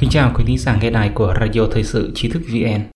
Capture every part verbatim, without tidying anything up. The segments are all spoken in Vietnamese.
Kính chào quý thính giả nghe đài của Radio Thời sự Trí thức vê en.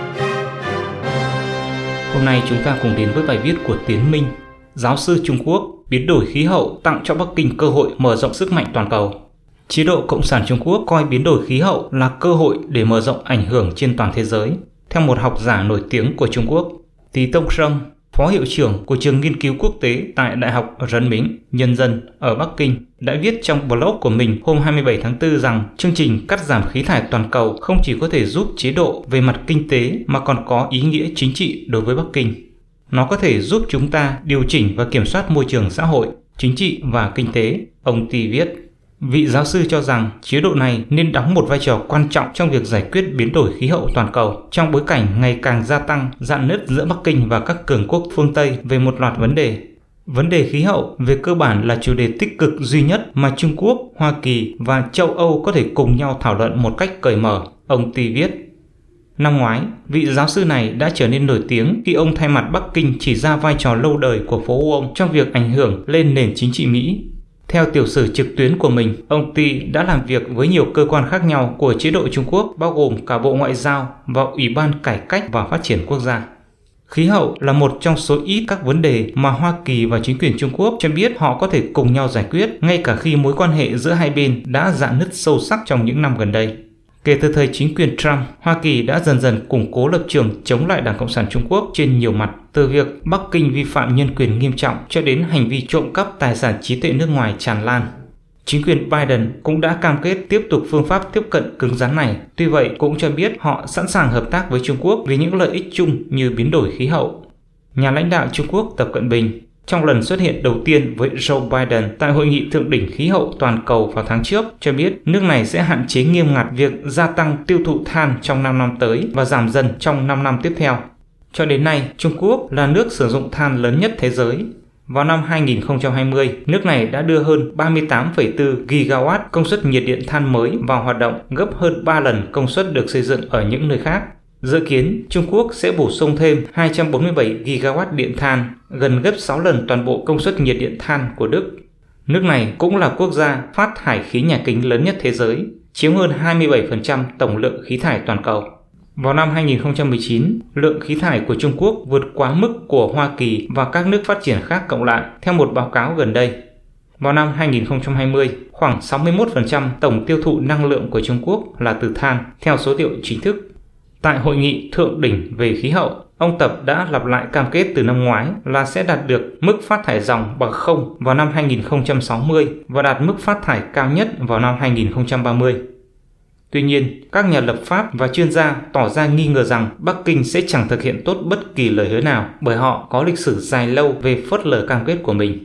Hôm nay chúng ta cùng đến với bài viết của Tiến Minh, giáo sư Trung Quốc, biến đổi khí hậu tặng cho Bắc Kinh cơ hội mở rộng sức mạnh toàn cầu. Chế độ Cộng sản Trung Quốc coi biến đổi khí hậu là cơ hội để mở rộng ảnh hưởng trên toàn thế giới. Theo một học giả nổi tiếng của Trung Quốc, Tí Tông Sông, Phó hiệu trưởng của trường nghiên cứu quốc tế tại Đại học Rấn Mính, Nhân dân ở Bắc Kinh, đã viết trong blog của mình hôm hai mươi bảy tháng tư rằng chương trình cắt giảm khí thải toàn cầu không chỉ có thể giúp chế độ về mặt kinh tế mà còn có ý nghĩa chính trị đối với Bắc Kinh. Nó có thể giúp chúng ta điều chỉnh và kiểm soát môi trường xã hội, chính trị và kinh tế, ông Ti viết. Vị giáo sư cho rằng chế độ này nên đóng một vai trò quan trọng trong việc giải quyết biến đổi khí hậu toàn cầu trong bối cảnh ngày càng gia tăng rạn nứt giữa Bắc Kinh và các cường quốc phương Tây về một loạt vấn đề. Vấn đề khí hậu về cơ bản là chủ đề tích cực duy nhất mà Trung Quốc, Hoa Kỳ và châu Âu có thể cùng nhau thảo luận một cách cởi mở, ông Ti viết. Năm ngoái, vị giáo sư này đã trở nên nổi tiếng khi ông thay mặt Bắc Kinh chỉ ra vai trò lâu đời của phố Wall trong việc ảnh hưởng lên nền chính trị Mỹ. Theo tiểu sử trực tuyến của mình, ông Ti đã làm việc với nhiều cơ quan khác nhau của chế độ Trung Quốc, bao gồm cả Bộ Ngoại giao và Ủy ban Cải cách và Phát triển Quốc gia. Khí hậu là một trong số ít các vấn đề mà Hoa Kỳ và chính quyền Trung Quốc cho biết họ có thể cùng nhau giải quyết, ngay cả khi mối quan hệ giữa hai bên đã rạn nứt sâu sắc trong những năm gần đây. Kể từ thời chính quyền Trump, Hoa Kỳ đã dần dần củng cố lập trường chống lại Đảng Cộng sản Trung Quốc trên nhiều mặt, từ việc Bắc Kinh vi phạm nhân quyền nghiêm trọng cho đến hành vi trộm cắp tài sản trí tuệ nước ngoài tràn lan. Chính quyền Biden cũng đã cam kết tiếp tục phương pháp tiếp cận cứng rắn này, tuy vậy cũng cho biết họ sẵn sàng hợp tác với Trung Quốc vì những lợi ích chung như biến đổi khí hậu. Nhà lãnh đạo Trung Quốc Tập Cận Bình, trong lần xuất hiện đầu tiên với Joe Biden tại Hội nghị Thượng đỉnh Khí hậu toàn cầu vào tháng trước, cho biết nước này sẽ hạn chế nghiêm ngặt việc gia tăng tiêu thụ than trong năm năm tới và giảm dần trong năm năm tiếp theo. Cho đến nay, Trung Quốc là nước sử dụng than lớn nhất thế giới. Vào năm hai nghìn không trăm hai mươi, nước này đã đưa hơn ba mươi tám phẩy bốn gigawatt công suất nhiệt điện than mới vào hoạt động, gấp hơn ba lần công suất được xây dựng ở những nơi khác. Dự kiến, Trung Quốc sẽ bổ sung thêm hai trăm bốn mươi bảy gigawatt điện than, gần gấp sáu lần toàn bộ công suất nhiệt điện than của Đức. Nước này cũng là quốc gia phát thải khí nhà kính lớn nhất thế giới, chiếm hơn hai mươi bảy phần trăm tổng lượng khí thải toàn cầu. Vào năm hai nghìn không trăm mười chín, lượng khí thải của Trung Quốc vượt quá mức của Hoa Kỳ và các nước phát triển khác cộng lại, theo một báo cáo gần đây. Vào năm hai nghìn không trăm hai mươi, khoảng sáu mươi mốt phần trăm tổng tiêu thụ năng lượng của Trung Quốc là từ than, theo số liệu chính thức. Tại Hội nghị Thượng đỉnh về khí hậu, ông Tập đã lặp lại cam kết từ năm ngoái là sẽ đạt được mức phát thải ròng bằng không vào năm hai nghìn không trăm sáu mươi và đạt mức phát thải cao nhất vào năm hai nghìn không trăm ba mươi. Tuy nhiên, các nhà lập pháp và chuyên gia tỏ ra nghi ngờ rằng Bắc Kinh sẽ chẳng thực hiện tốt bất kỳ lời hứa nào bởi họ có lịch sử dài lâu về phớt lờ cam kết của mình.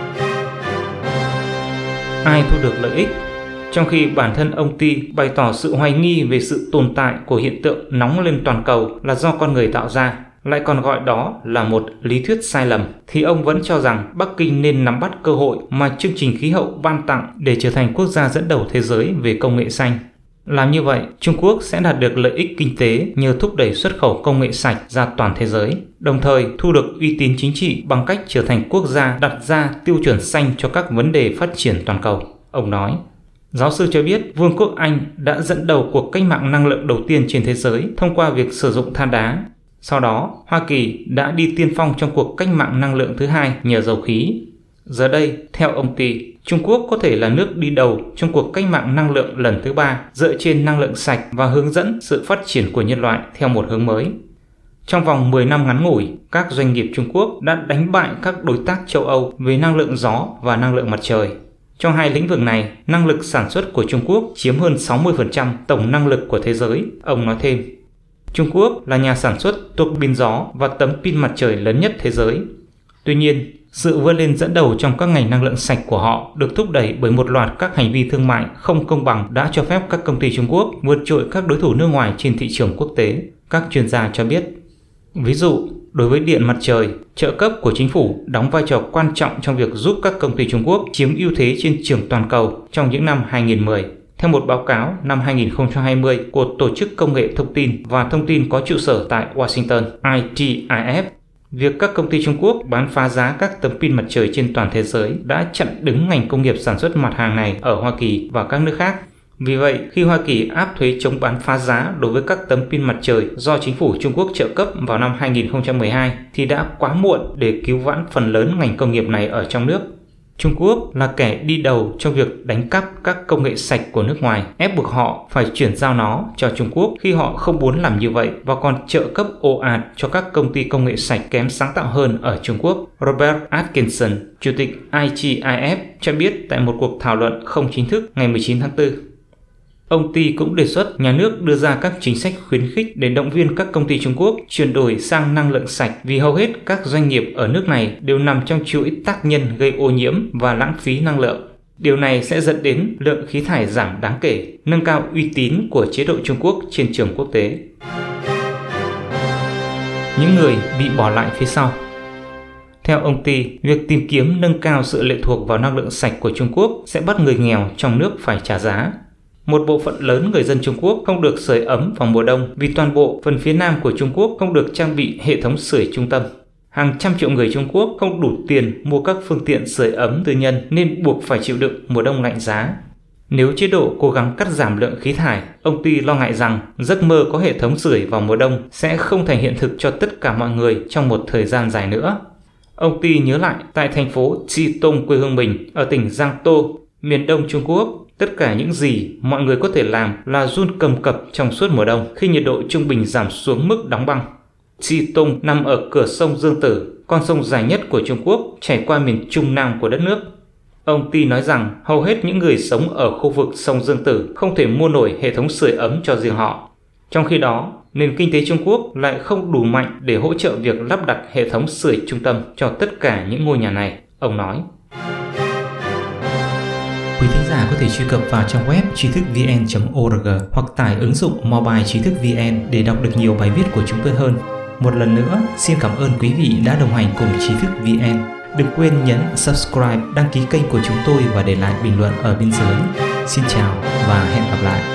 Ai thu được lợi ích? Trong khi bản thân ông Ti bày tỏ sự hoài nghi về sự tồn tại của hiện tượng nóng lên toàn cầu là do con người tạo ra, lại còn gọi đó là một lý thuyết sai lầm, thì ông vẫn cho rằng Bắc Kinh nên nắm bắt cơ hội mà chương trình khí hậu ban tặng để trở thành quốc gia dẫn đầu thế giới về công nghệ xanh. Làm như vậy, Trung Quốc sẽ đạt được lợi ích kinh tế nhờ thúc đẩy xuất khẩu công nghệ sạch ra toàn thế giới, đồng thời thu được uy tín chính trị bằng cách trở thành quốc gia đặt ra tiêu chuẩn xanh cho các vấn đề phát triển toàn cầu, ông nói. Giáo sư cho biết Vương quốc Anh đã dẫn đầu cuộc cách mạng năng lượng đầu tiên trên thế giới thông qua việc sử dụng than đá. Sau đó, Hoa Kỳ đã đi tiên phong trong cuộc cách mạng năng lượng thứ hai nhờ dầu khí. Giờ đây, theo ông Ti, Trung Quốc có thể là nước đi đầu trong cuộc cách mạng năng lượng lần thứ ba dựa trên năng lượng sạch và hướng dẫn sự phát triển của nhân loại theo một hướng mới. Trong vòng mười năm ngắn ngủi, các doanh nghiệp Trung Quốc đã đánh bại các đối tác châu Âu về năng lượng gió và năng lượng mặt trời. Trong hai lĩnh vực này, năng lực sản xuất của Trung Quốc chiếm hơn sáu mươi phần trăm tổng năng lực của thế giới, ông nói thêm. Trung Quốc là nhà sản xuất tua bin gió và tấm pin mặt trời lớn nhất thế giới. Tuy nhiên, sự vươn lên dẫn đầu trong các ngành năng lượng sạch của họ được thúc đẩy bởi một loạt các hành vi thương mại không công bằng đã cho phép các công ty Trung Quốc vượt trội các đối thủ nước ngoài trên thị trường quốc tế, các chuyên gia cho biết. Ví dụ, đối với điện mặt trời, trợ cấp của chính phủ đóng vai trò quan trọng trong việc giúp các công ty Trung Quốc chiếm ưu thế trên trường toàn cầu trong những năm hai nghìn không trăm mười. Theo một báo cáo năm hai nghìn không trăm hai mươi của Tổ chức Công nghệ Thông tin và Thông tin có trụ sở tại Washington, I T I F, việc các công ty Trung Quốc bán phá giá các tấm pin mặt trời trên toàn thế giới đã chặn đứng ngành công nghiệp sản xuất mặt hàng này ở Hoa Kỳ và các nước khác. Vì vậy, khi Hoa Kỳ áp thuế chống bán phá giá đối với các tấm pin mặt trời do chính phủ Trung Quốc trợ cấp vào năm hai nghìn không trăm mười hai thì đã quá muộn để cứu vãn phần lớn ngành công nghiệp này ở trong nước. Trung Quốc là kẻ đi đầu trong việc đánh cắp các công nghệ sạch của nước ngoài, ép buộc họ phải chuyển giao nó cho Trung Quốc khi họ không muốn làm như vậy và còn trợ cấp ồ ạt cho các công ty công nghệ sạch kém sáng tạo hơn ở Trung Quốc. Robert Atkinson, Chủ tịch I G I F, cho biết tại một cuộc thảo luận không chính thức ngày mười chín tháng tư. Ông Ty cũng đề xuất nhà nước đưa ra các chính sách khuyến khích để động viên các công ty Trung Quốc chuyển đổi sang năng lượng sạch vì hầu hết các doanh nghiệp ở nước này đều nằm trong chuỗi tác nhân gây ô nhiễm và lãng phí năng lượng. Điều này sẽ dẫn đến lượng khí thải giảm đáng kể, nâng cao uy tín của chế độ Trung Quốc trên trường quốc tế. Những người bị bỏ lại phía sau. Theo ông Ty, việc tìm kiếm nâng cao sự lệ thuộc vào năng lượng sạch của Trung Quốc sẽ bắt người nghèo trong nước phải trả giá. Một bộ phận lớn người dân Trung Quốc không được sưởi ấm vào mùa đông vì toàn bộ phần phía nam của Trung Quốc không được trang bị hệ thống sưởi trung tâm. Hàng trăm triệu người Trung Quốc không đủ tiền mua các phương tiện sưởi ấm tư nhân nên buộc phải chịu đựng mùa đông lạnh giá. Nếu chế độ cố gắng cắt giảm lượng khí thải, ông Ty lo ngại rằng giấc mơ có hệ thống sưởi vào mùa đông sẽ không thành hiện thực cho tất cả mọi người trong một thời gian dài nữa. Ông Ty nhớ lại tại thành phố Chitung quê hương mình ở tỉnh Giang Tô, miền đông Trung Quốc, tất cả những gì mọi người có thể làm là run cầm cập trong suốt mùa đông khi nhiệt độ trung bình giảm xuống mức đóng băng. Chitung nằm ở cửa sông Dương Tử, con sông dài nhất của Trung Quốc chảy qua miền trung nam của đất nước. Ông Ty nói rằng hầu hết những người sống ở khu vực sông Dương Tử không thể mua nổi hệ thống sưởi ấm cho riêng họ. Trong khi đó, nền kinh tế Trung Quốc lại không đủ mạnh để hỗ trợ việc lắp đặt hệ thống sưởi trung tâm cho tất cả những ngôi nhà này, ông nói. Quý thính giả có thể truy cập vào trang web trí thức vn chấm org hoặc tải ứng dụng mobile trí thức vn để đọc được nhiều bài viết của chúng tôi hơn. Một lần nữa, xin cảm ơn quý vị đã đồng hành cùng Trí thức vê en. Đừng quên nhấn subscribe, đăng ký kênh của chúng tôi và để lại bình luận ở bên dưới. Xin chào và hẹn gặp lại.